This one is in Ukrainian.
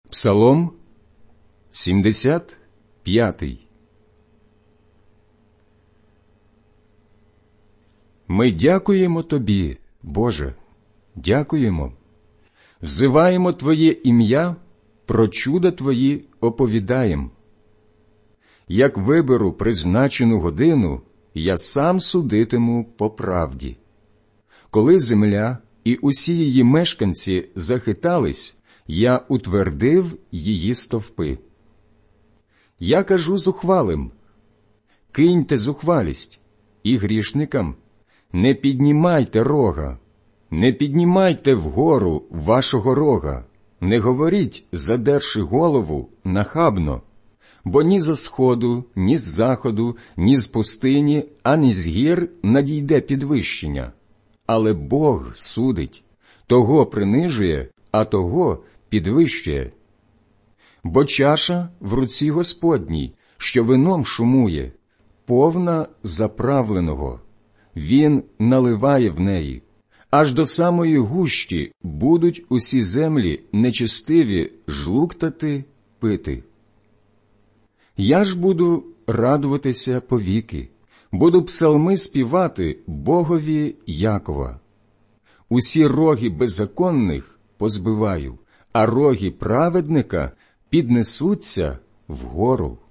Псалом 75. Ми дякуємо Тобі, Боже, дякуємо. Взиваємо Твоє ім'я, про чуда Твої оповідаєм. Як виберу призначену годину, я сам судитиму по правді. Коли земля і усі її мешканці захитались, я утвердив її стовпи. Я кажу зухвалим: киньте зухвалість, і грішникам: не піднімайте рога, не піднімайте вгору вашого рога, не говоріть, задерши голову, нахабно, бо ні зо сходу, ні з заходу, ні з пустині, ані з гір надійде підвищення. Але Бог судить, того принижує, а того підвищує. Бо чаша в руці Господній, що вином шумує, повна заправленого. Він наливає в неї. Аж до самої гущі будуть усі землі нечестиві жлуктати, пити. Я ж буду радуватися повіки, буду псалми співати Богові Якова. Усі роги беззаконних позбиваю, а роги праведника піднесуться вгору.